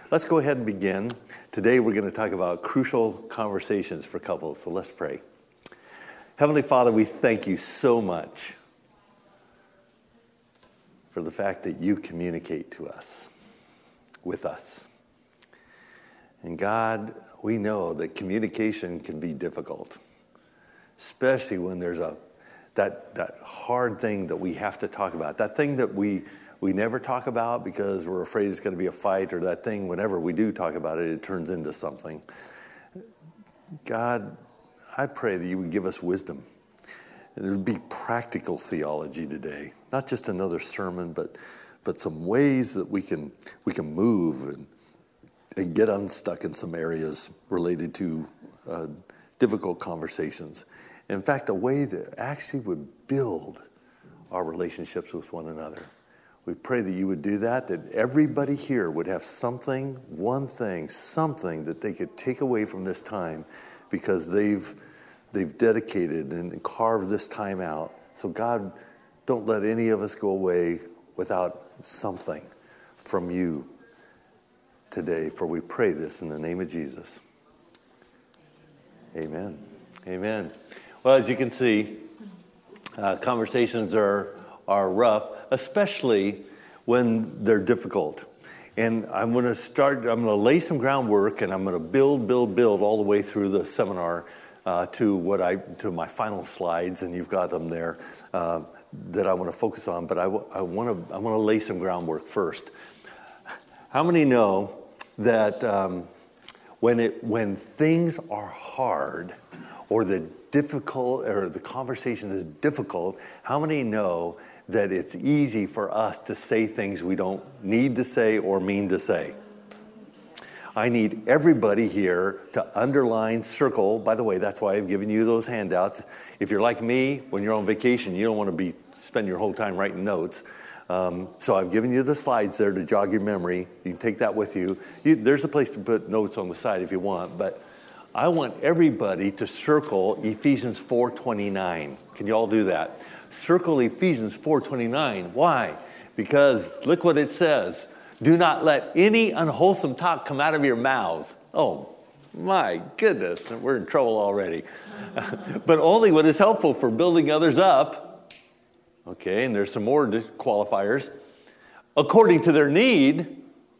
Let's go ahead and begin. Today we're going to talk about crucial conversations for couples, so let's pray. Heavenly Father, we thank you so much for the fact that you communicate to us, with us. And God, we know that communication can be difficult, especially when there's that hard thing that we have to talk about, that thing that we never talk about because we're afraid it's going to be a fight, or that thing, whenever we do talk about it, it turns into something. God, I pray that you would give us wisdom. There would be practical theology today, not just another sermon, but some ways that we can move and get unstuck in some areas related to difficult conversations. In fact, a way that actually would build our relationships with one another. We pray that you would do that everybody here would have something, one thing, something that they could take away from this time because they've dedicated and carved this time out. So God, don't let any of us go away without something from you today, for we pray this in the name of Jesus. Amen. Amen. Well, as you can see, conversations are rough, especially when they're difficult. And I'm going to lay some groundwork, and I'm going to build all the way through the seminar to my final slides, and you've got them there that I want to focus on. But I want to lay some groundwork first. How many know that when things are hard, or the conversation is difficult, how many know that it's easy for us to say things we don't need to say or mean to say? I need everybody here to underline, circle. By the way, that's why I've given you those handouts. If you're like me, when you're on vacation, you don't want to spend your whole time writing notes. So I've given you the slides there to jog your memory. You can take that with you. There's a place to put notes on the side if you want, but I want everybody to circle Ephesians 4:29. Can you all do that? Circle Ephesians 4:29. Why? Because look what it says. Do not let any unwholesome talk come out of your mouths. Oh, my goodness, we're in trouble already. But only what is helpful for building others up. Okay, and there's some more qualifiers. According to their need,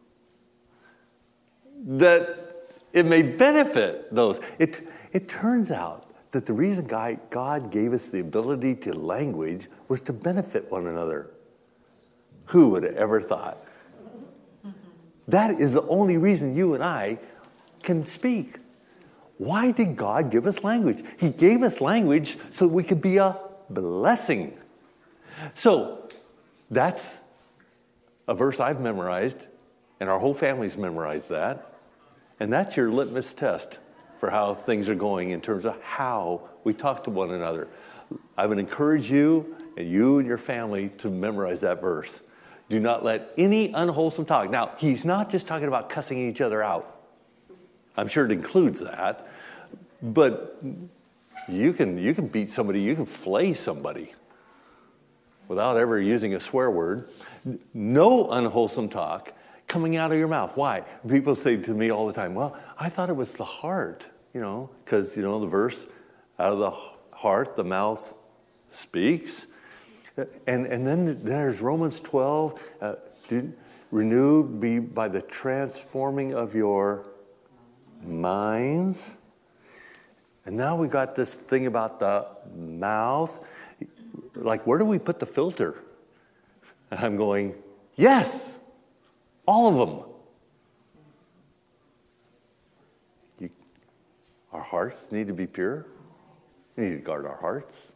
that it may benefit those. It turns out that the reason God gave us the ability to language was to benefit one another. Who would have ever thought? That is the only reason you and I can speak. Why did God give us language? He gave us language so we could be a blessing. So that's a verse I've memorized, and our whole family's memorized that. And that's your litmus test for how things are going in terms of how we talk to one another. I would encourage you and your family to memorize that verse. Do not let any unwholesome talk. Now, he's not just talking about cussing each other out. I'm sure it includes that. But you can beat somebody, you can flay somebody without ever using a swear word. No unwholesome talk coming out of your mouth. Why? People say to me all the time, well, I thought it was the heart, because, the verse, out of the heart, the mouth speaks. And then there's Romans 12, renewed by the transforming of your minds. And now we got this thing about the mouth. Like, where do we put the filter? And I'm going, yes, all of them. Our hearts need to be pure. We need to guard our hearts.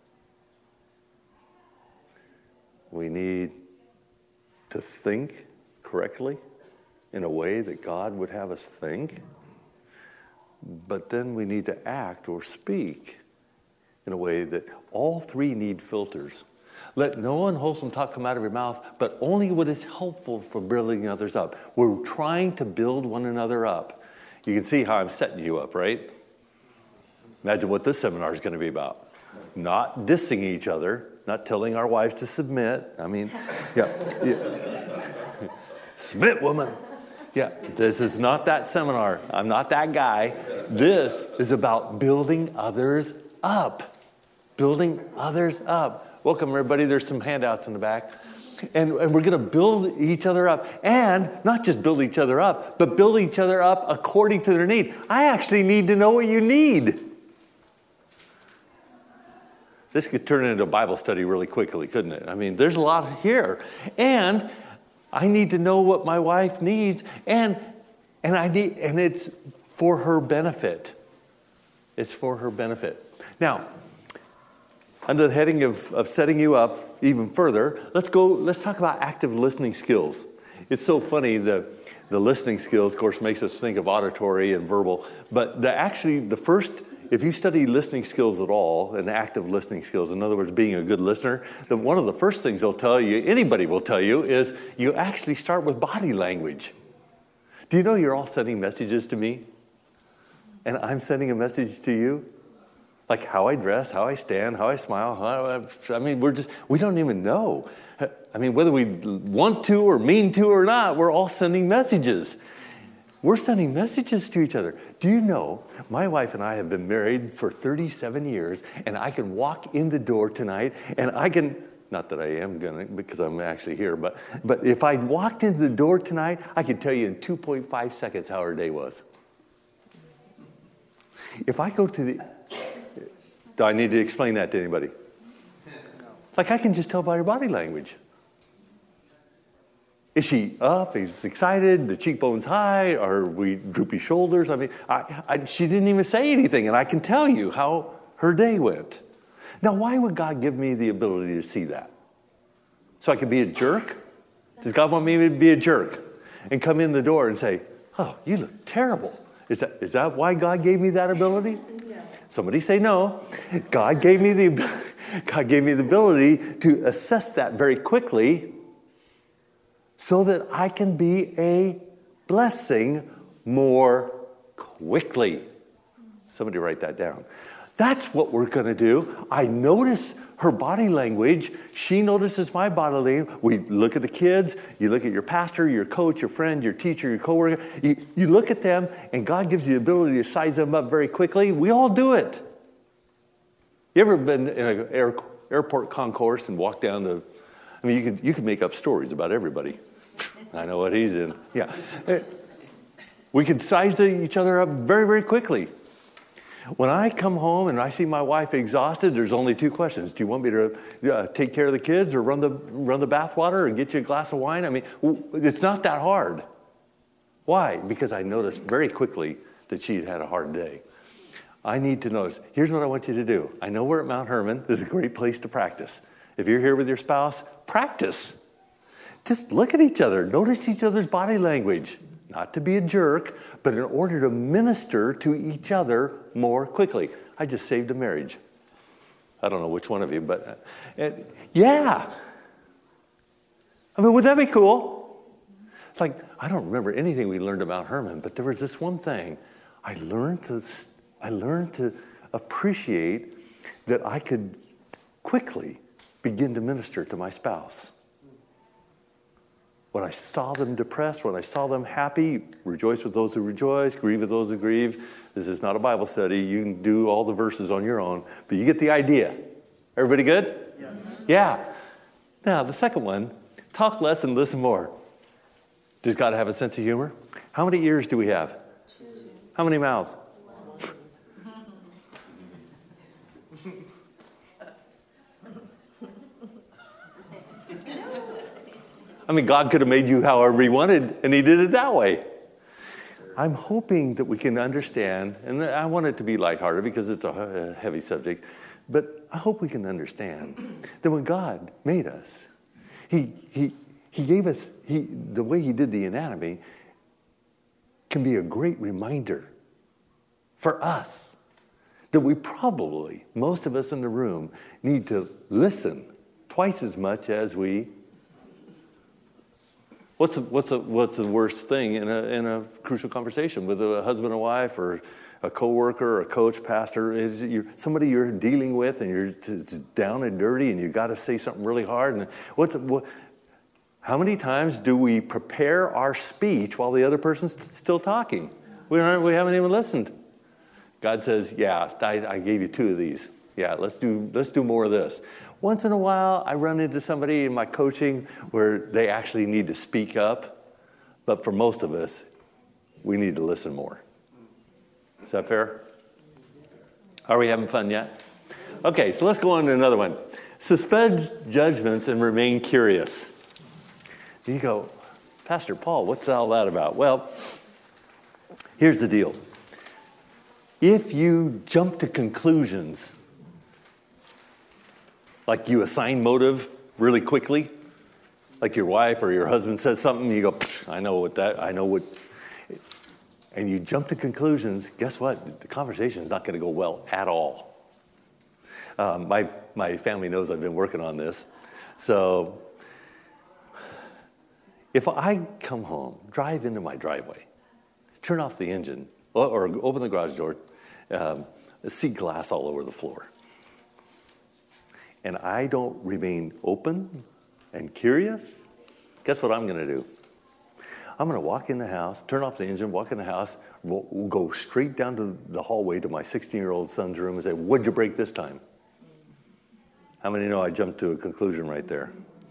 We need to think correctly in a way that God would have us think. But then we need to act or speak in a way that all three need filters. Let no unwholesome talk come out of your mouth, but only what is helpful for building others up. We're trying to build one another up. You can see how I'm setting you up, right? Imagine what this seminar is going to be about. Not dissing each other, not telling our wives to submit. I mean, yeah. Submit, woman. Yeah, this is not that seminar. I'm not that guy. This is about building others up. Building others up. Welcome, everybody. There's some handouts in the back. And we're going to build each other up. And not just build each other up, but build each other up according to their need. I actually need to know what you need. This could turn into a Bible study really quickly, couldn't it? I mean, there's a lot here. And I need to know what my wife needs. And it's for her benefit. It's for her benefit. Now, under the heading of setting you up even further, let's talk about active listening skills. It's so funny, the listening skills, of course, makes us think of auditory and verbal, but the first, if you study listening skills at all, and active listening skills, in other words, being a good listener, one of the first things they'll tell you, anybody will tell you, is you actually start with body language. Do you know you're all sending messages to me? And I'm sending a message to you? Like how I dress, how I stand, how I smile. We don't even know. I mean, whether we want to or mean to or not, we're all sending messages. We're sending messages to each other. Do you know, my wife and I have been married for 37 years, and I can walk in the door tonight, and I can, not that I am going to, because I'm actually here, but if I walked into the door tonight, I could tell you in 2.5 seconds how her day was. If I go to do I need to explain that to anybody? Like I can just tell by her body language. Is she up? Is excited? The cheekbones high? Are we droopy shoulders? I mean, she didn't even say anything, and I can tell you how her day went. Now, why would God give me the ability to see that? So I could be a jerk? Does God want me to be a jerk and come in the door and say, "Oh, you look terrible"? Is that why God gave me that ability? Somebody say no. God gave me the ability to assess that very quickly so that I can be a blessing more quickly. Somebody write that down. That's what we're going to do. I notice her body language. She notices my body language. We look at the kids. You look at your pastor, your coach, your friend, your teacher, your coworker. You look at them, and God gives you the ability to size them up very quickly. We all do it. You ever been in an airport concourse and walked down the... I mean, you could make up stories about everybody. I know what he's in. Yeah. We can size each other up very, very quickly. When I come home and I see my wife exhausted, there's only two questions. Do you want me to take care of the kids or run the bath water or get you a glass of wine? I mean, it's not that hard. Why? Because I noticed very quickly that she had a hard day. I need to notice. Here's what I want you to do. I know we're at Mount Hermon. This is a great place to practice. If you're here with your spouse, practice. Just look at each other. Notice each other's body language. Not to be a jerk, but in order to minister to each other more quickly. I just saved a marriage. I don't know which one of you, but yeah. I mean, would that be cool? It's like, I don't remember anything we learned about Herman, but there was this one thing. I learned to appreciate that I could quickly begin to minister to my spouse. When I saw them depressed, when I saw them happy, rejoice with those who rejoice, grieve with those who grieve. This is not a Bible study. You can do all the verses on your own, but you get the idea. Everybody good? Yes. Yeah. Now, the second one, talk less and listen more. Does God have a sense of humor? How many ears do we have? 2. How many mouths? 1. I mean, God could have made you however he wanted, and he did it that way. I'm hoping that we can understand, and I want it to be lighthearted because it's a heavy subject, but I hope we can understand that when God made us, he gave us, the way he did the anatomy can be a great reminder for us that we probably, most of us in the room, need to listen twice as much as we. What's the worst thing in a crucial conversation with a husband and wife or a coworker or a coach, pastor? Is somebody you're dealing with and it's down and dirty and you got to say something really hard? And How many times do we prepare our speech while the other person's still talking? We haven't even listened. God says, yeah, I gave you 2 of these. Yeah, let's do more of this. Once in a while, I run into somebody in my coaching where they actually need to speak up. But for most of us, we need to listen more. Is that fair? Are we having fun yet? Okay, so let's go on to another one. Suspend judgments and remain curious. You go, Pastor Paul, what's all that about? Well, here's the deal. If you jump to conclusions, like you assign motive really quickly, like your wife or your husband says something, you go, I know what, and you jump to conclusions, guess what? The conversation is not going to go well at all. My family knows I've been working on this. So if I come home, drive into my driveway, turn off the engine, or open the garage door, see glass all over the floor, and I don't remain open and curious, guess what I'm going to do? I'm going to walk in the house, turn off the engine, walk in the house, we'll go straight down to the hallway to my 16-year-old son's room and say, what'd you break this time? How many know I jumped to a conclusion right there?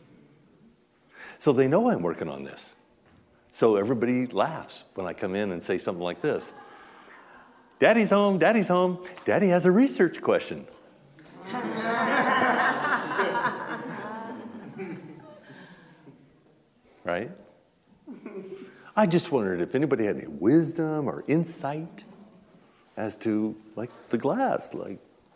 So they know I'm working on this. So everybody laughs when I come in and say something like this. Daddy's home, Daddy's home. Daddy has a research question. Right? I just wondered if anybody had any wisdom or insight as to, like, the glass. Like,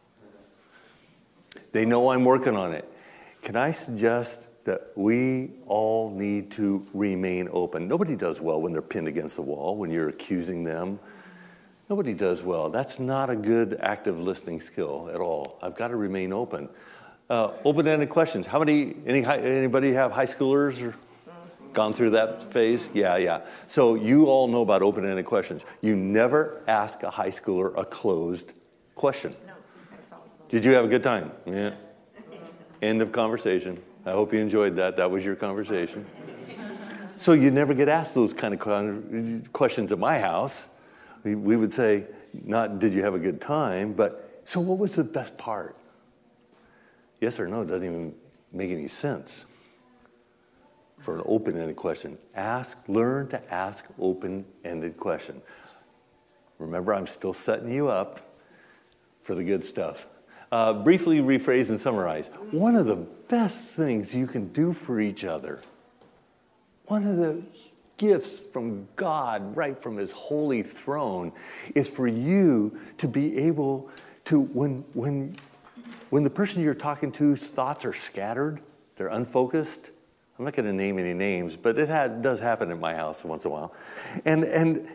they know I'm working on it. Can I suggest that we all need to remain open? Nobody does well when they're pinned against the wall, when you're accusing them. Nobody does well. That's not a good active listening skill at all. I've got to remain open. Open-ended questions. Anybody have high schoolers or gone through that phase? Yeah. So you all know about open-ended questions. You never ask a high schooler a closed question. No, that's awesome. Did you have a good time? Yeah. End of conversation. I hope you enjoyed that. That was your conversation. So you never get asked those kind of questions at my house. We would say, not did you have a good time, but so what was the best part? Yes or no doesn't even make any sense for an open-ended question. Learn to ask open-ended questions. Remember, I'm still setting you up for the good stuff. Briefly rephrase and summarize. One of the best things you can do for each other, one of the gifts from God, right from his holy throne, is for you to be able to, when the person you're talking to's thoughts are scattered, they're unfocused. I'm not going to name any names, but it does happen in my house once in a while. And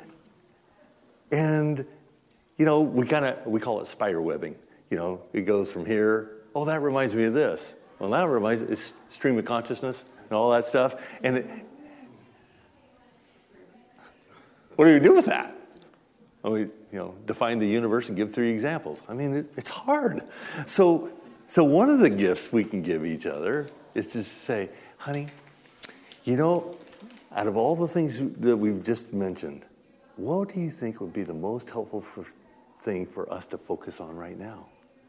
you know, we call it spider webbing. You know, it goes from here. Oh, that reminds me of this. Well, that reminds me, it's stream of consciousness and all that stuff. What do you do with that? Define the universe and give 3 examples. I mean, it's hard. So one of the gifts we can give each other is to say, honey, out of all the things that we've just mentioned, what do you think would be the most helpful thing for us to focus on right now?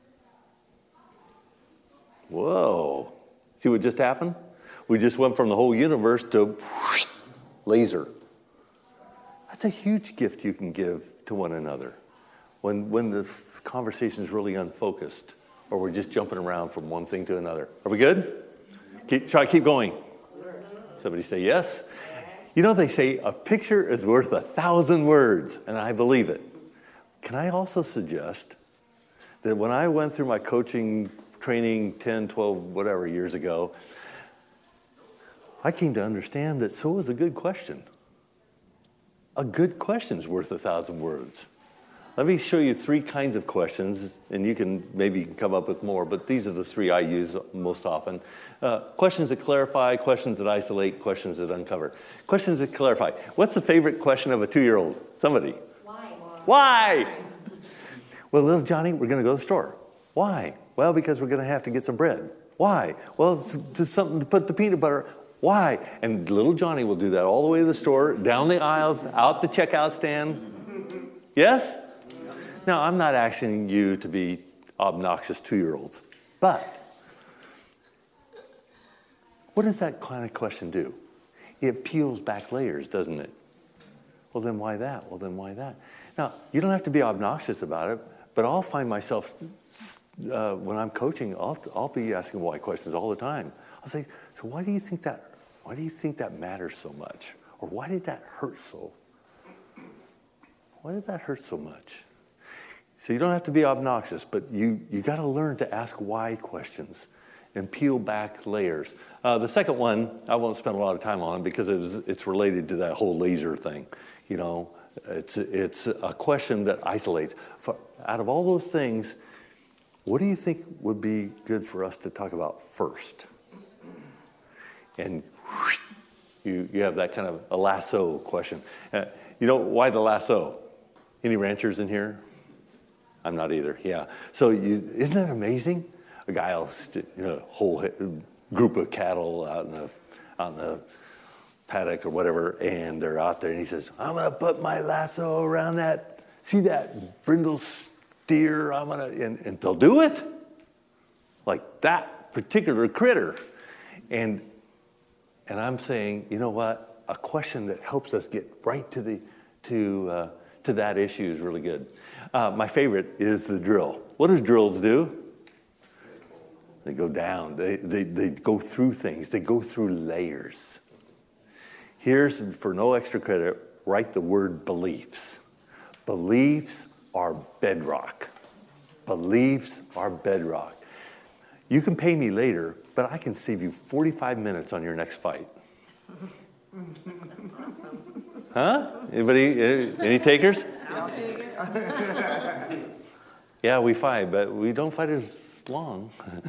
Whoa. See what just happened? We just went from the whole universe to laser. That's a huge gift you can give to one another when the conversation is really unfocused or we're just jumping around from one thing to another. Are we good? Keep going. Somebody say yes. You know, they say a picture is worth 1,000 words, and I believe it. Can I also suggest that when I went through my coaching training 10, 12, whatever years ago, I came to understand that so is a good question. A good question is worth 1,000 words. Let me show you 3 kinds of questions, and you can come up with more, but these are the 3 I use most often. Questions that clarify, questions that isolate, questions that uncover. Questions that clarify. What's the favorite question of a 2-year-old? Somebody. Why? Well, little Johnny, we're going to go to the store. Why? Well, because we're going to have to get some bread. Why? Well, it's just something to put the peanut butter. Why? And little Johnny will do that all the way to the store, down the aisles, out the checkout stand. Yes? Now, I'm not asking you to be obnoxious 2-year-olds, but what does that kind of question do? It peels back layers, doesn't it? Well, then why that? Well, then why that? Now, you don't have to be obnoxious about it, but I'll find myself, when I'm coaching, I'll be asking why questions all the time. I'll say, so why do you think that matters so much? Or why did that hurt so? Why did that hurt so much? So you don't have to be obnoxious, but you got to learn to ask why questions and peel back layers. The second one, I won't spend a lot of time on because it's related to that whole laser thing. You know, it's a question that isolates. Out of all those things, what do you think would be good for us to talk about first? And you have that kind of a lasso question. You know, why the lasso? Any ranchers in here? I'm not either, yeah. So isn't that amazing? A guy will, whole group of cattle out in the paddock or whatever, and they're out there, and he says, I'm going to put my lasso around that, see that brindle steer, and they'll do it. Like that particular critter. And I'm saying, you know what? A question that helps us get right to that issue is really good. My favorite is the drill. What do drills do? They go down. They go through things. They go through layers. Here's, for no extra credit, write the word beliefs. Beliefs are bedrock. Beliefs are bedrock. You can pay me later, but I can save you 45 minutes on your next fight. Awesome. Huh? Anybody? Any takers? I'll take it. Yeah, we fight, but we don't fight as long.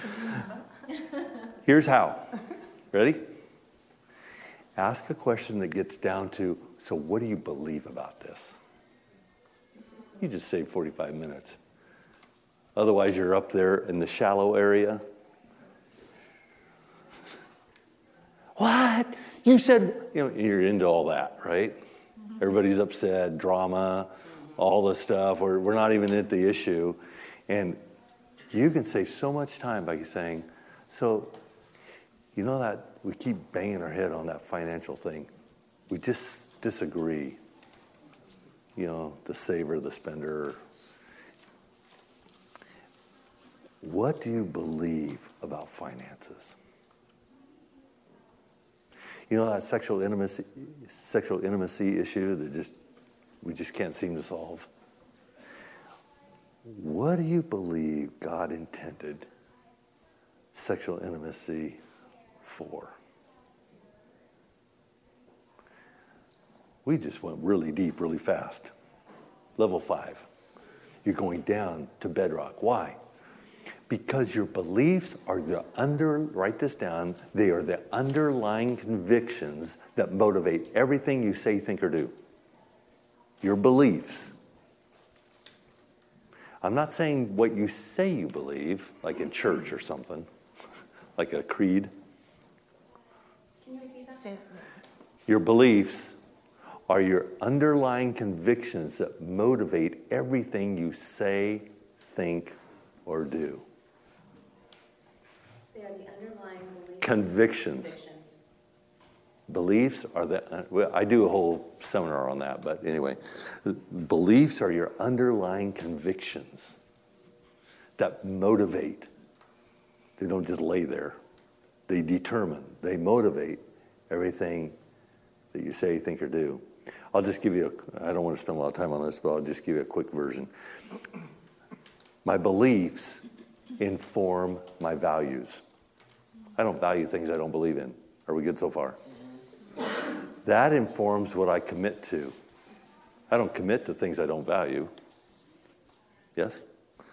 Here's how. Ready? Ask a question that gets down to, so what do you believe about this? You just save 45 minutes. Otherwise, you're up there in the shallow area. What? You said, you're into all that, right? Everybody's upset, drama, all this stuff. We're not even at the issue. And you can save so much time by saying, so, you know that we keep banging our head on that financial thing. We just disagree. The saver, the spender. What do you believe about finances? You know that sexual intimacy issue that we just can't seem to solve? What do you believe God intended sexual intimacy for? We just went really deep, really fast. Level 5. You're going down to bedrock. Why? Because your beliefs are write this down, they are the underlying convictions that motivate everything you say, think, or do. Your beliefs. I'm not saying what you say you believe, like in church or something, like a creed. Can you repeat that? Your beliefs are your underlying convictions that motivate everything you say, think, or do. They are the underlying beliefs. Convictions. Beliefs are I do a whole seminar on that, but anyway. Beliefs are your underlying convictions that motivate. They don't just lay there. They determine, they motivate everything that you say, think, or do. I'll just give you I don't want to spend a lot of time on this, but I'll just give you a quick version. My beliefs inform my values. I don't value things I don't believe in. Are we good so far? That informs what I commit to. I don't commit to things I don't value. Yes?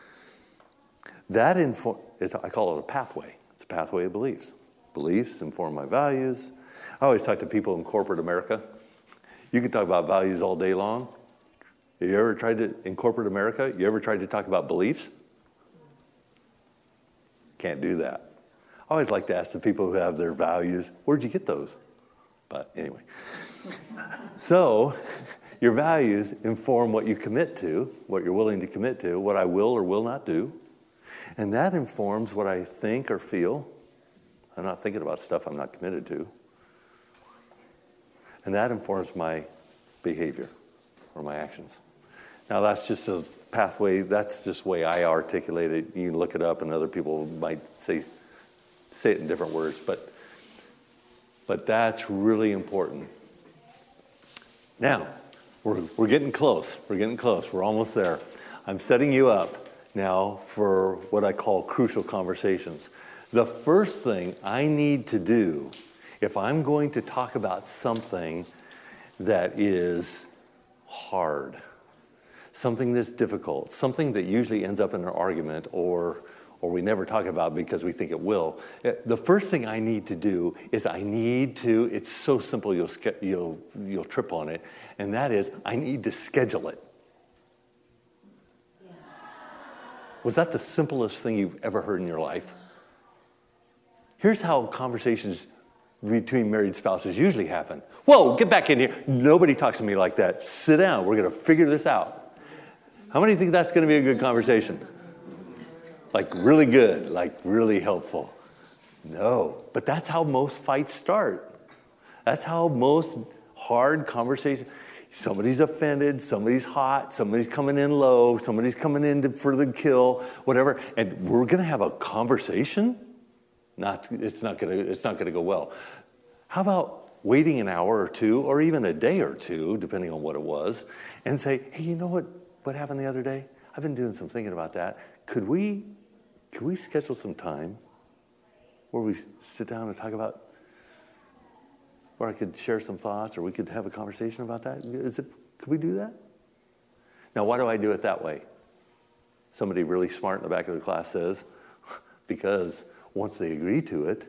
I call it a pathway. It's a pathway of beliefs. Beliefs inform my values. I always talk to people in corporate America. You can talk about values all day long. Have you ever tried to, in corporate America, you ever tried to talk about beliefs? Can't do that. I always like to ask the people who have their values, where'd you get those? But anyway. So your values inform what you commit to, what you're willing to commit to, what I will or will not do. And that informs what I think or feel. I'm not thinking about stuff I'm not committed to. And that informs my behavior or my actions. Now that's just a pathway, that's just the way I articulate it. You can look it up and other people might say it in different words, but that's really important. Now, we're getting close. We're getting close. We're almost there. I'm setting you up now for what I call crucial conversations. The first thing I need to do, if I'm going to talk about something that is hard, something that's difficult, something that usually ends up in an argument or we never talk about because we think it will, the first thing I need to do is it's so simple you'll trip on it, and that is I need to schedule it. Yes. Was that the simplest thing you've ever heard in your life? Here's how conversations between married spouses usually happen. Whoa, get back in here. Nobody talks to me like that. Sit down. We're going to figure this out. How many think that's going to be a good conversation? Like really good, like really helpful? No, but that's how most fights start. That's how most hard conversations, somebody's offended, somebody's hot, somebody's coming in low, somebody's coming in for the kill, whatever, and we're going to have a conversation? It's not going to go well. How about waiting an hour or two, or even a day or two, depending on what it was, and say, hey, you know what happened the other day? I've been doing some thinking about that. Could we schedule some time where we sit down and talk about, where I could share some thoughts, or we could have a conversation about that? Could we do that? Now, why do I do it that way? Somebody really smart in the back of the class says, because once they agree to it,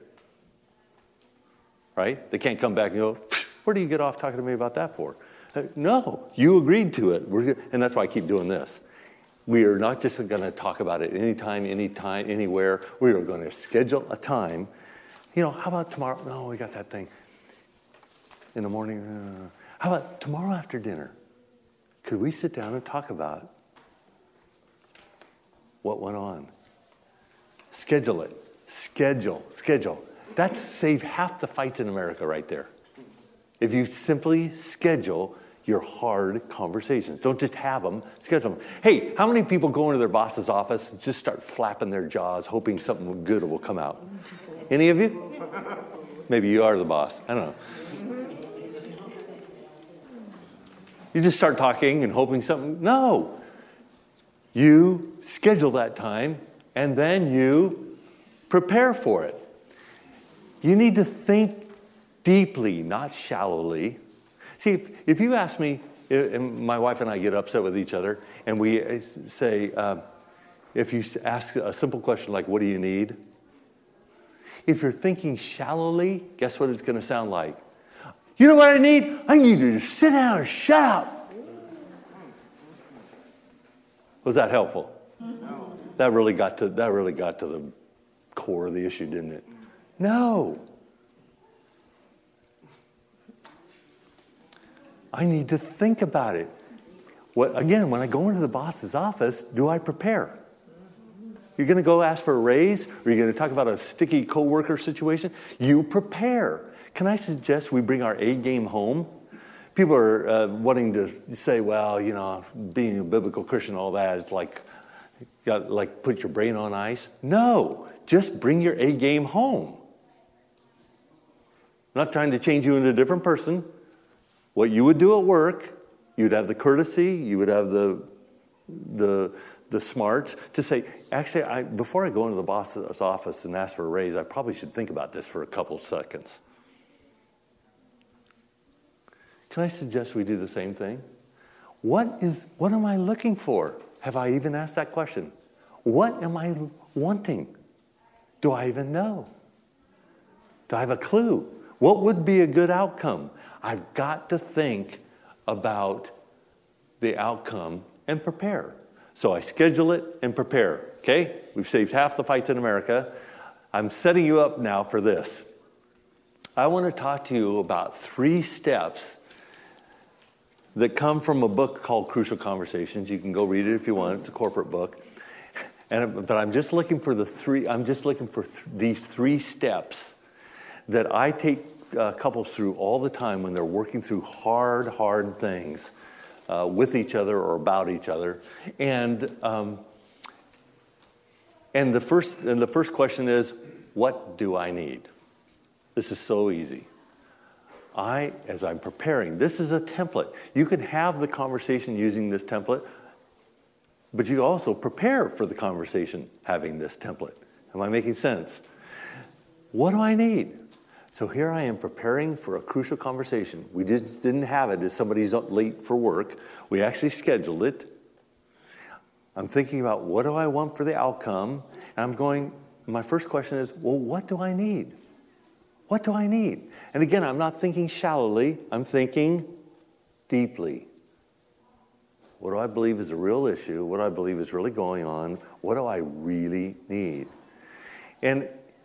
right? They can't come back and go, where do you get off talking to me about that for? No, you agreed to it. And that's why I keep doing this. We are not just going to talk about it anytime, anywhere. We are going to schedule a time. How about tomorrow? No, we got that thing in the morning. How about tomorrow after dinner? Could we sit down and talk about what went on? Schedule it. Schedule. That's saved half the fights in America right there. If you simply schedule your hard conversations. Don't just have them, schedule them. Hey, how many people go into their boss's office and just start flapping their jaws, hoping something good will come out? Any of you? Maybe you are the boss. I don't know. You just start talking and hoping something. No. You schedule that time, and then you prepare for it. You need to think deeply, not shallowly. See, if you ask me, and my wife and I get upset with each other, and we say, if you ask a simple question like, what do you need? If you're thinking shallowly, guess what it's going to sound like? You know what I need? I need you to sit down and shut up. Was that helpful? No. That really got to the core of the issue, didn't it? No. I need to think about it. When I go into the boss's office, do I prepare? You're going to go ask for a raise, or you're going to talk about a sticky coworker situation? You prepare. Can I suggest we bring our A game home? People are wanting to say, well, being a biblical Christian, all that is like put your brain on ice. No, just bring your A game home. I'm not trying to change you into a different person. What you would do at work, you'd have the courtesy, you would have the smarts to say, actually, before I go into the boss's office and ask for a raise, I probably should think about this for a couple of seconds. Can I suggest we do the same thing? What am I looking for? Have I even asked that question? What am I wanting? Do I even know? Do I have a clue? What would be a good outcome? I've got to think about the outcome and prepare. So I schedule it and prepare, okay? We've saved half the fights in America. I'm setting you up now for this. I want to talk to you about 3 steps that come from a book called Crucial Conversations. You can go read it if you want. It's a corporate book. But I'm just looking for these 3 steps that I take couples through all the time when they're working through hard things with each other or about each other. And the first question is, what do I need? This is so easy. As I'm preparing, this is a template. You can have the conversation using this template, but you also prepare for the conversation having this template. Am I making sense? What do I need? So here I am preparing for a crucial conversation. We just didn't have it as somebody's up late for work. We actually scheduled it. I'm thinking about what do I want for the outcome? And my first question is, well, what do I need? What do I need? And again, I'm not thinking shallowly. I'm thinking deeply. What do I believe is a real issue? What do I believe is really going on? What do I really need? And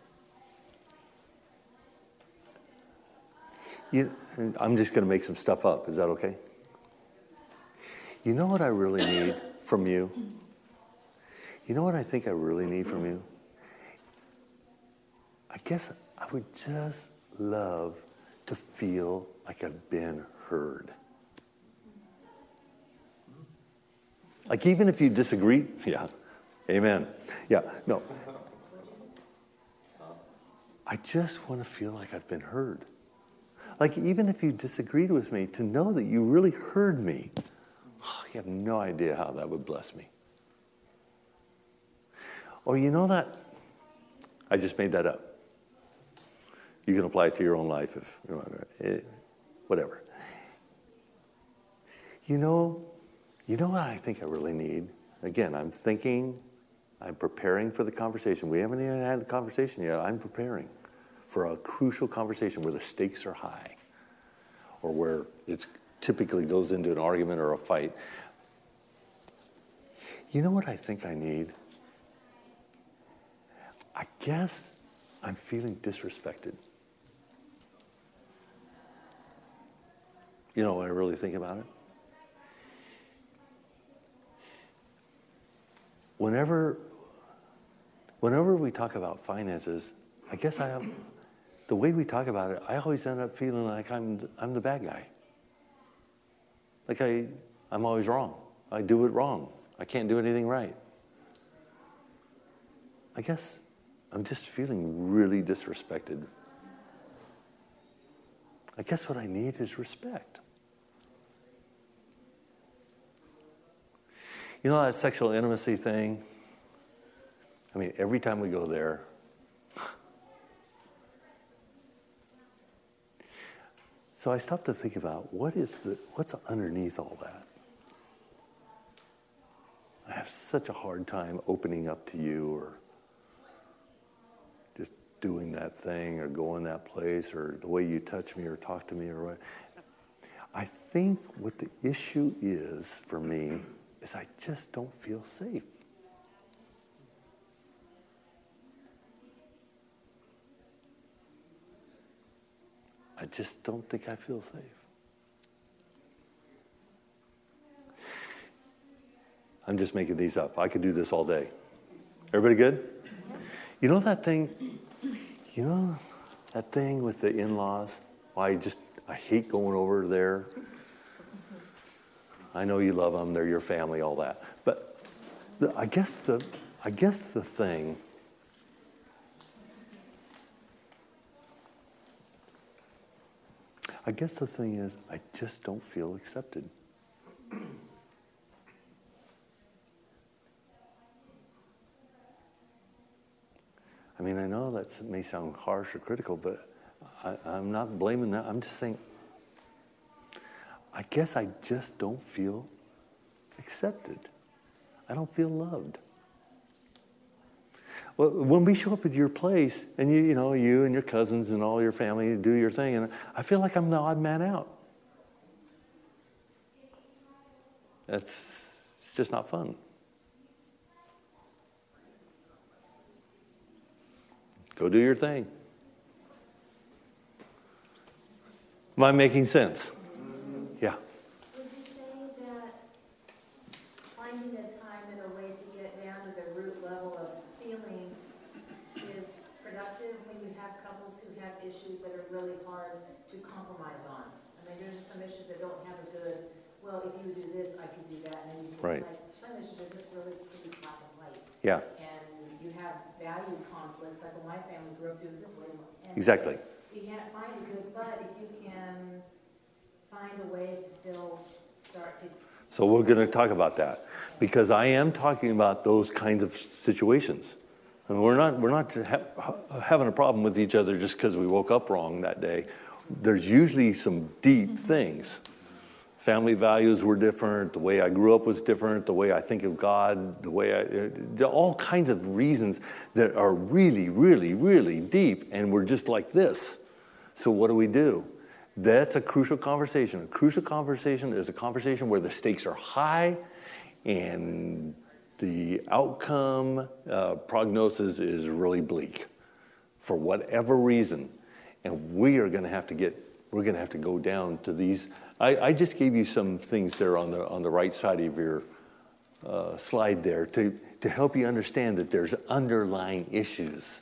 I'm just going to make some stuff up. Is that okay? You know what I really need from you? You know what I think I really need from you? I guess I would just love to feel like I've been heard. Like even if you disagree, yeah, amen. Yeah, no. I just want to feel like I've been heard. Like even if you disagreed with me, to know that you really heard me. Oh, you have no idea how that would bless me. Or you know that? I just made that up. You can apply it to your own life if you want, whatever. You know what I think I really need? Again, I'm preparing for the conversation. We haven't even had the conversation yet. I'm preparing for a crucial conversation where the stakes are high or where it typically goes into an argument or a fight. You know what I think I need? I guess I'm feeling disrespected. You know what I really think about it? Whenever we talk about finances, I guess the way we talk about it, I always end up feeling like I'm the bad guy. Like I'm always wrong. I do it wrong. I can't do anything right. I guess I'm just feeling really disrespected. I guess what I need is respect. You know that sexual intimacy thing? I mean, every time we go there, so I stopped to think about what's underneath all that. I have such a hard time opening up to you or just doing that thing or going that place or the way you touch me or talk to me or what. I think what the issue is for me is I just don't feel safe. I just don't think I feel safe. I'm just making these up. I could do this all day. Everybody good? You know that thing? You know that thing with the in-laws? Why I hate going over there. I know you love them. They're your family, all that. But I guess the thing is I just don't feel accepted. I mean, I know that may sound harsh or critical, but I'm not blaming that. I'm just saying, I guess I just don't feel accepted. I don't feel loved. Well, when we show up at your place, and you and your cousins and all your family do your thing, and I feel like I'm the odd man out. It's just not fun. Go do your thing. Am I making sense? Yeah. Would you say that finding a time and a way to get down to the root level of feelings is productive when you have couples who have issues that are really hard to compromise on? I mean, there's some issues that don't have a good, well, if you would do this, I could do that, and then you can, Right. like, some issues are just really pretty black and white. Yeah. And you have value conflicts, like when my family grew up doing it this way. And Exactly. you can't find a good, but if you can find a way to still start to. So we're going to talk about that because I am talking about those kinds of situations. And we're not having a problem with each other just because we woke up wrong that day. There's usually some deep things. Family values were different. The way I grew up was different. The way I think of God, there are all kinds of reasons that are really, really, really deep. And we're just like this. So what do? That's a crucial conversation. A crucial conversation is a conversation where the stakes are high and the outcome prognosis is really bleak for whatever reason. And we're going to have to go down to these. I just gave you some things there on the right side of your slide there to help you understand that there's underlying issues.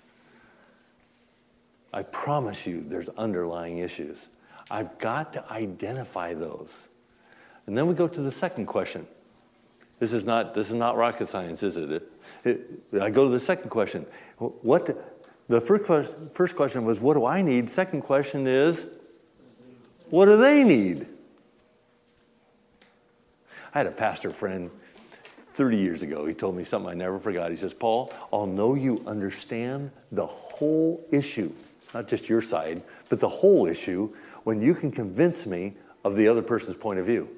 I promise you there's underlying issues. I've got to identify those. And then we go to the second question. This is not rocket science, is it? I go to the second question. The first question was, what do I need? Second question is, what do they need? I had a pastor friend 30 years ago. He told me something I never forgot. He says, Paul, I'll know you understand the whole issue, not just your side, but the whole issue when you can convince me of the other person's point of view.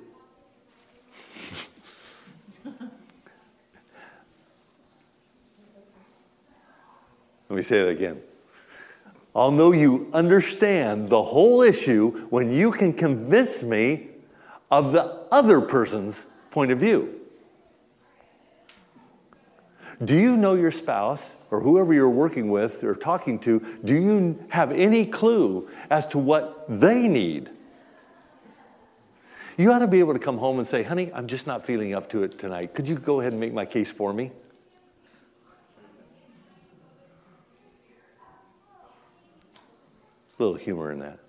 Let me say that again. I'll know you understand the whole issue when you can convince me of the other person's point of view. Do you know your spouse or whoever you're working with or talking to, do you have any clue as to what they need? You ought to be able to come home and say, honey, I'm just not feeling up to it tonight. Could you go ahead and make my case for me? A little humor in that.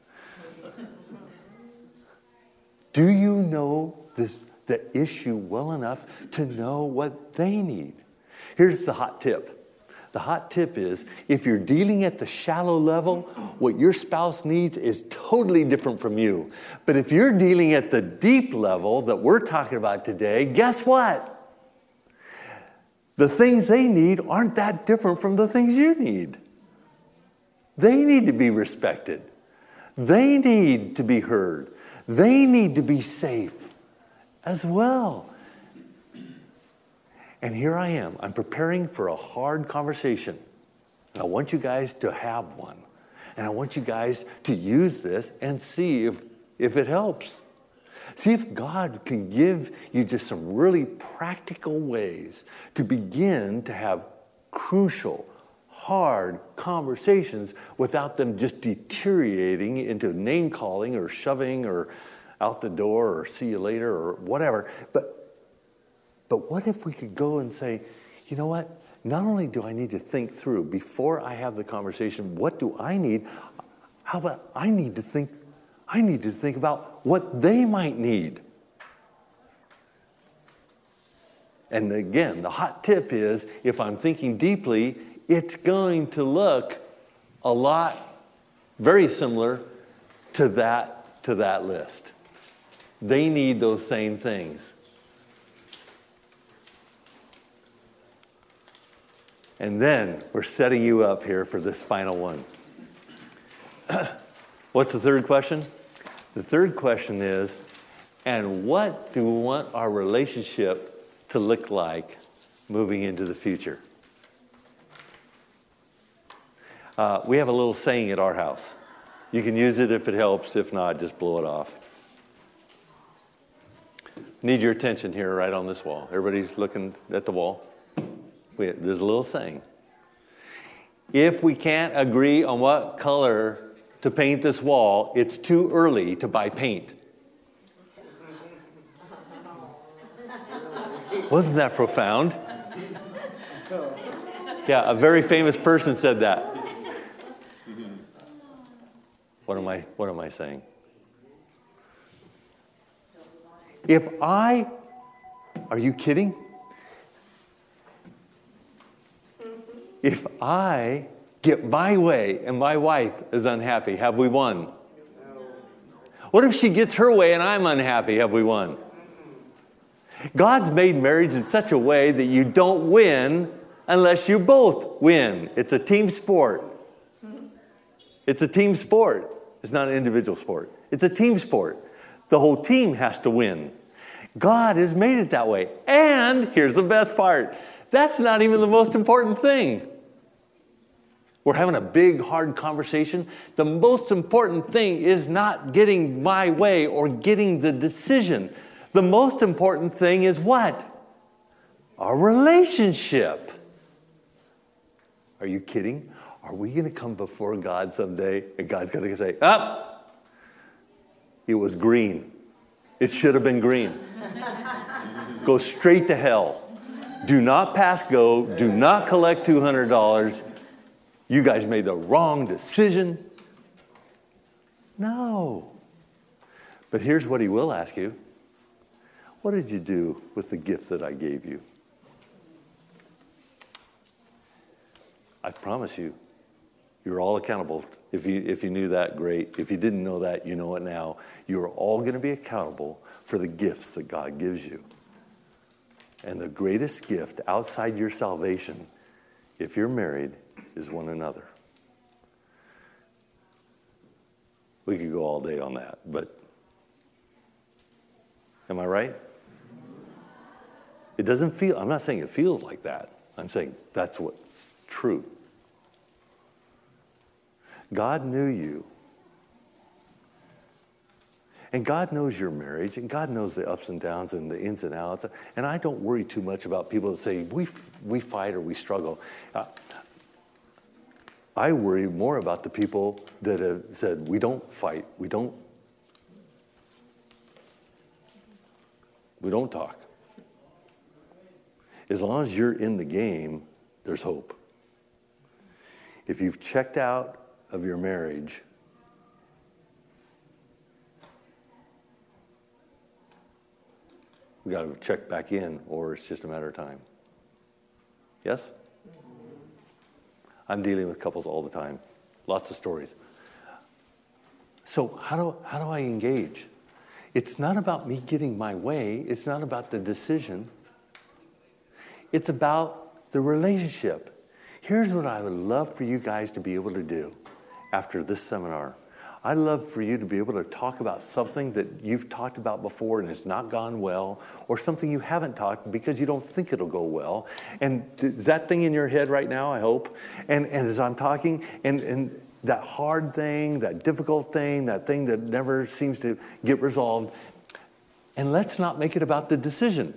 Do you know the issue well enough to know what they need? Here's the hot tip. The hot tip is, if you're dealing at the shallow level, what your spouse needs is totally different from you. But if you're dealing at the deep level that we're talking about today, guess what? The things they need aren't that different from the things you need. They need to be respected. They need to be heard. They need to be safe as well. And here I am. I'm preparing for a hard conversation. And I want you guys to have one. And I want you guys to use this and see if it helps. See if God can give you just some really practical ways to begin to have crucial, hard conversations without them just deteriorating into name calling or shoving or out the door or see you later or whatever. But what if we could go and say, you know what? Not only do I need to think through before I have the conversation, what do I need? How about I need to think about what they might need. And again, the hot tip is, if I'm thinking deeply, it's going to look a lot very similar to that list. They need those same things. And then we're setting you up here for this final one. What's the third question? The third question is, and what do we want our relationship to look like moving into the future? We have a little saying at our house. You can use it if it helps. If not, just blow it off. Need your attention here right on this wall. Everybody's looking at the wall. There's a little saying. If we can't agree on what color to paint this wall, it's too early to buy paint. Wasn't that profound? Yeah, a very famous person said that. What am I saying? Are you kidding? If I get my way and my wife is unhappy, have we won? What if she gets her way and I'm unhappy? Have we won? God's made marriage in such a way that you don't win unless you both win. It's a team sport. It's a team sport. It's not an individual sport. It's a team sport. The whole team has to win. God has made it that way. And here's the best part. That's not even the most important thing. We're having a big, hard conversation. The most important thing is not getting my way or getting the decision. The most important thing is what? Our relationship. Are you kidding? Are we going to come before God someday and God's going to say, it was green. It should have been green. Go straight to hell. Do not pass go. Do not collect $200. You guys made the wrong decision. No. But here's what he will ask you. What did you do with the gift that I gave you? I promise you, you're all accountable. If you knew that, great. If you didn't know that, you know it now. You're all going to be accountable for the gifts that God gives you. And the greatest gift outside your salvation, if you're married, is one another. We could go all day on that, but am I right? It doesn't feel, I'm not saying it feels like that. I'm saying that's what's true. God knew you. And God knows your marriage, and God knows the ups and downs and the ins and outs. And I don't worry too much about people that say, we fight or we struggle. I worry more about the people that have said, we don't fight, we don't talk. As long as you're in the game, there's hope. If you've checked out of your marriage, we got to check back in, or it's just a matter of time. Yes? I'm dealing with couples all the time. Lots of stories. So how do I engage? It's not about me getting my way. It's not about the decision. It's about the relationship. Here's what I would love for you guys to be able to do after this seminar. I'd love for you to be able to talk about something that you've talked about before and it's not gone well, or something you haven't talked because you don't think it'll go well. And is that thing in your head right now, I hope? And as I'm talking, and that hard thing, that difficult thing, that thing that never seems to get resolved, and let's not make it about the decision.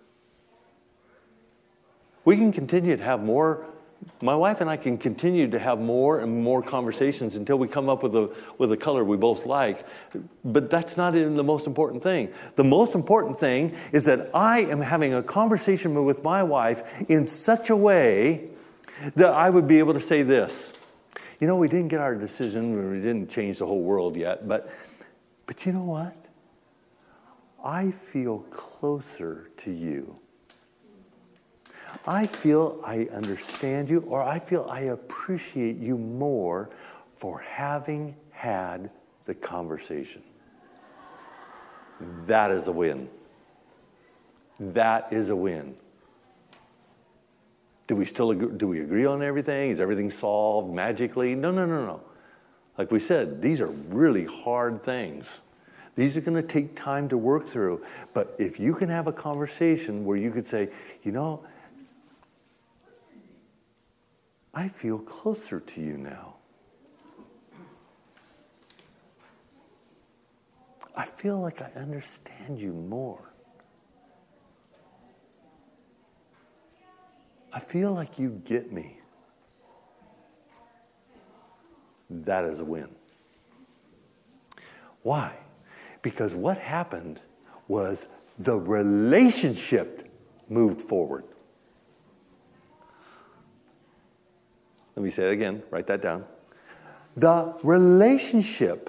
We can continue to have more. My wife and I can continue to have more and more conversations until we come up with a color we both like. But that's not even the most important thing. The most important thing is that I am having a conversation with my wife in such a way that I would be able to say this. You know, we didn't get our decision. We didn't change the whole world yet. But you know what? I feel closer to you. I feel I understand you, or I feel I appreciate you more for having had the conversation. That is a win. That is a win. Do we agree on everything? Is everything solved magically? No. Like we said, these are really hard things. These are going to take time to work through. But if you can have a conversation where you could say, you know, I feel closer to you now. I feel like I understand you more. I feel like you get me. that is a win. Why? Because what happened was the relationship moved forward. Let me say it again. Write that down. The relationship,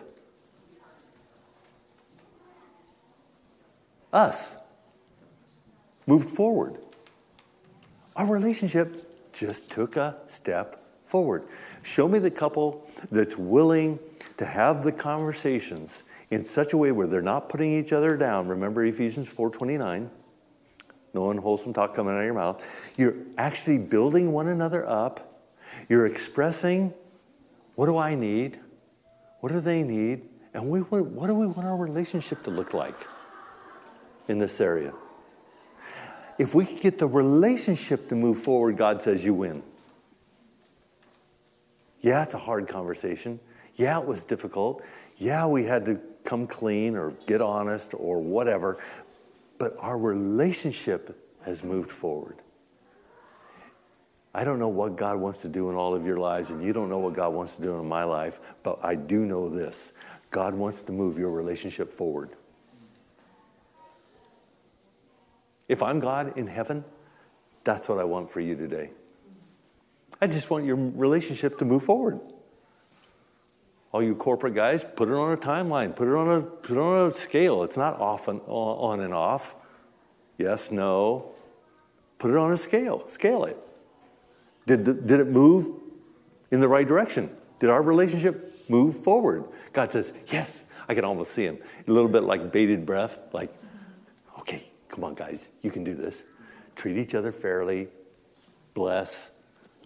us, moved forward. Our relationship just took a step forward. Show me the couple that's willing to have the conversations in such a way where they're not putting each other down. Remember Ephesians 4:29. No unwholesome talk coming out of your mouth. You're actually building one another up. You're expressing, what do I need? What do they need? And what do we want our relationship to look like in this area? If we can get the relationship to move forward, God says you win. Yeah, it's a hard conversation. Yeah, it was difficult. Yeah, we had to come clean or get honest or whatever. But our relationship has moved forward. I don't know what God wants to do in all of your lives, and you don't know what God wants to do in my life, but I do know this. God wants to move your relationship forward. If I'm God in heaven, that's what I want for you today. I just want your relationship to move forward. All you corporate guys, put it on a timeline. Put it on a scale. It's not off and on and off. Yes, no. Put it on a scale. Scale it. Did it move in the right direction? Did our relationship move forward? God says, yes. I can almost see him. A little bit like bated breath. Like, okay, come on, guys. You can do this. Treat each other fairly. Bless.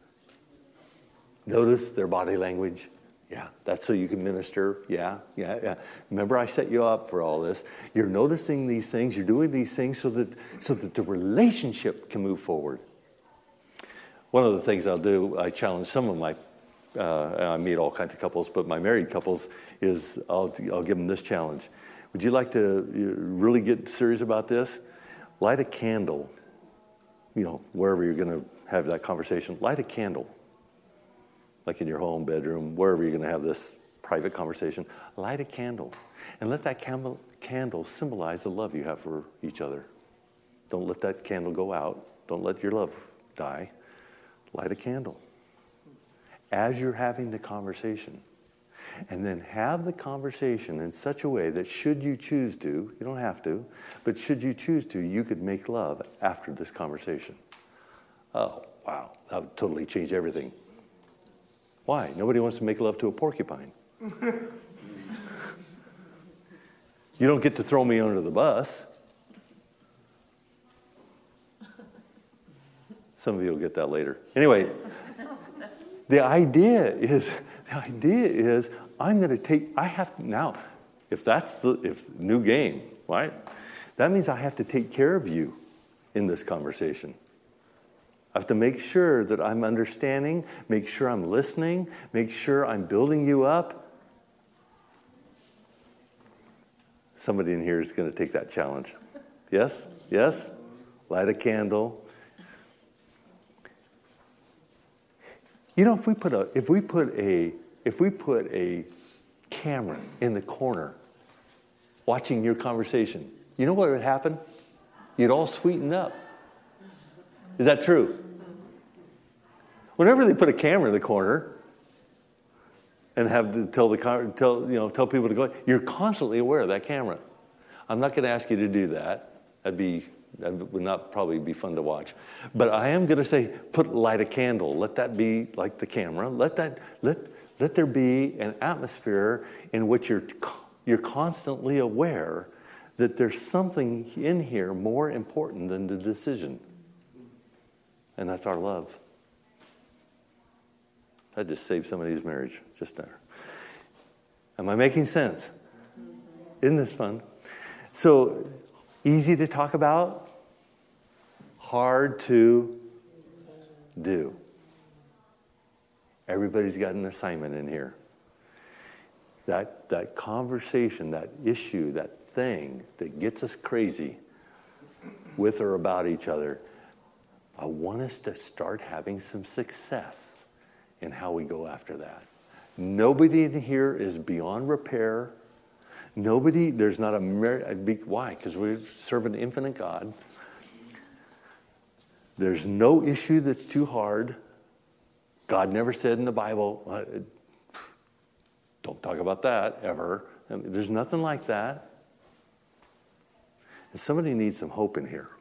Notice their body language. Yeah, that's so you can minister. Yeah. Remember, I set you up for all this. You're noticing these things. You're doing these things so that the relationship can move forward. One of the things I'll do, I challenge some of my, I meet all kinds of couples, but my married couples is I'll give them this challenge. Would you like to really get serious about this? Light a candle, wherever you're going to have that conversation. Light a candle, like in your home, bedroom, wherever you're going to have this private conversation. Light a candle, and let that candle symbolize the love you have for each other. Don't let that candle go out. Don't let your love die. Light a candle as you're having the conversation. And then have the conversation in such a way that should you choose to, you don't have to, but should you choose to, you could make love after this conversation. Oh, wow, that would totally change everything. Why? Nobody wants to make love to a porcupine. You don't get to throw me under the bus. Some of you will get that later. Anyway, the idea is if new game, right? That means I have to take care of you in this conversation. I have to make sure that I'm understanding, make sure I'm listening, make sure I'm building you up. Somebody in here is going to take that challenge. Yes? Yes? Light a candle. If we put a camera in the corner watching your conversation, you know what would happen? You'd all sweeten up. Is that true? Whenever they put a camera in the corner and have to tell people to go, you're constantly aware of that camera. I'm not going to ask you to do that. That would not probably be fun to watch. But I am going to say, light a candle. Let that be like the camera. Let there be an atmosphere in which you're constantly aware that there's something in here more important than the decision. And that's our love. That just saved somebody's marriage just there. Am I making sense? Isn't this fun? So, easy to talk about, hard to do. Everybody's got an assignment in here. That conversation, that issue, that thing that gets us crazy with or about each other, I want us to start having some success in how we go after that. Nobody in here is beyond repair. Nobody, there's not why? Because we serve an infinite God. There's no issue that's too hard. God never said in the Bible, don't talk about that ever. I mean, there's nothing like that. And somebody needs some hope in here.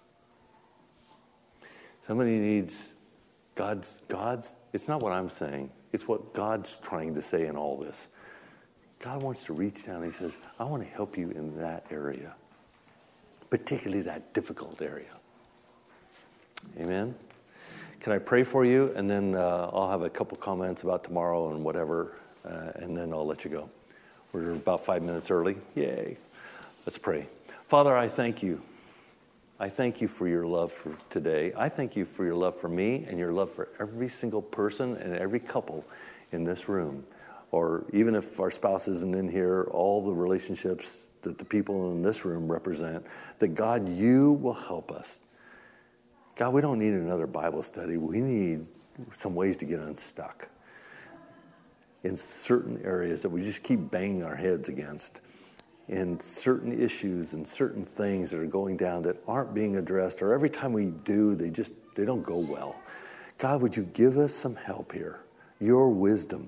Somebody needs God's, it's not what I'm saying. It's what God's trying to say in all this. God wants to reach down and he says, I want to help you in that area, particularly that difficult area. Amen? Can I pray for you? And then I'll have a couple comments about tomorrow and whatever, and then I'll let you go. We're about 5 minutes early. Yay. Let's pray. Father, I thank you. I thank you for your love for today. I thank you for your love for me and your love for every single person and every couple in this room. Or even if our spouse isn't in here, all the relationships that the people in this room represent, that God, you will help us. God, we don't need another Bible study. We need some ways to get unstuck in certain areas that we just keep banging our heads against, in certain issues and certain things that are going down that aren't being addressed, or every time we do, they don't go well. God, would you give us some help here? Your wisdom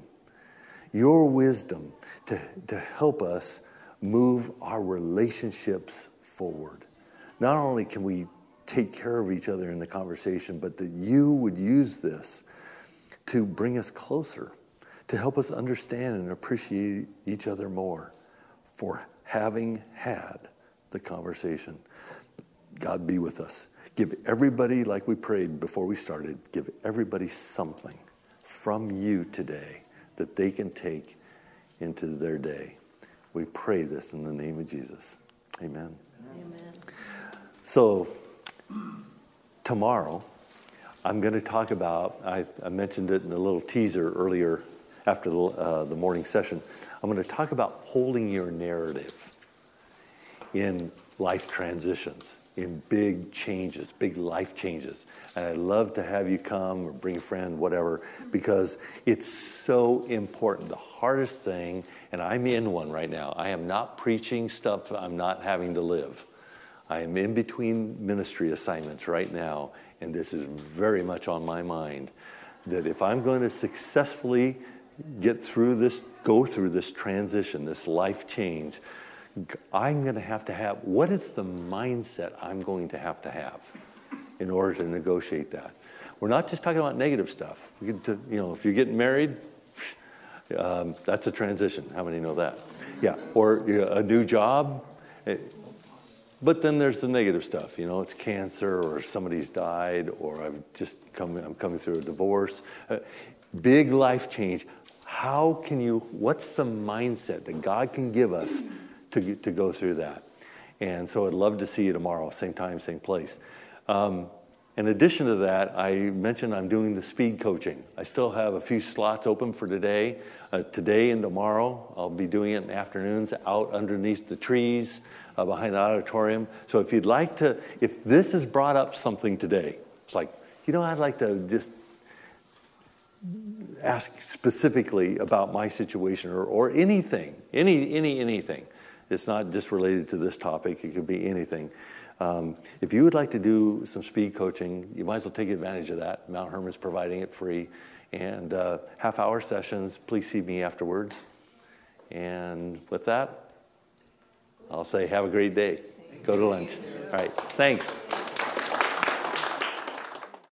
to help us move our relationships forward. Not only can we take care of each other in the conversation, but that you would use this to bring us closer, to help us understand and appreciate each other more for having had the conversation. God, be with us. Give everybody, like we prayed before we started, give everybody something from you today that they can take into their day. We pray this in the name of Jesus. Amen. Amen. So tomorrow, I'm going to talk about, I mentioned it in a little teaser earlier after the morning session. I'm going to talk about holding your narrative in life transitions, in big changes, big life changes. And I'd love to have you come or bring a friend, whatever, because it's so important. The hardest thing, and I'm in one right now, I am not preaching stuff I'm not having to live. I am in between ministry assignments right now, and this is very much on my mind, that if I'm going to successfully go through this transition, this life change, I'm going to have, what is the mindset I'm going to have in order to negotiate that? We're not just talking about negative stuff. If you're getting married, that's a transition. How many know that? Yeah, or a new job. But then there's the negative stuff. It's cancer, or somebody's died, or I'm coming through a divorce. Big life change. What's the mindset that God can give us to go through that? And so I'd love to see you tomorrow, same time, same place. In addition to that, I mentioned I'm doing the speed coaching. I still have a few slots open for today. Today and tomorrow, I'll be doing it in the afternoons out underneath the trees behind the auditorium. So if you'd like to, if this has brought up something today, it's like, I'd like to just ask specifically about my situation or anything, anything. It's not just related to this topic. It could be anything. If you would like to do some speed coaching, you might as well take advantage of that. Mount Hermon's providing it free. And half-hour sessions, please see me afterwards. And with that, I'll say have a great day. Go to lunch. All right, thanks.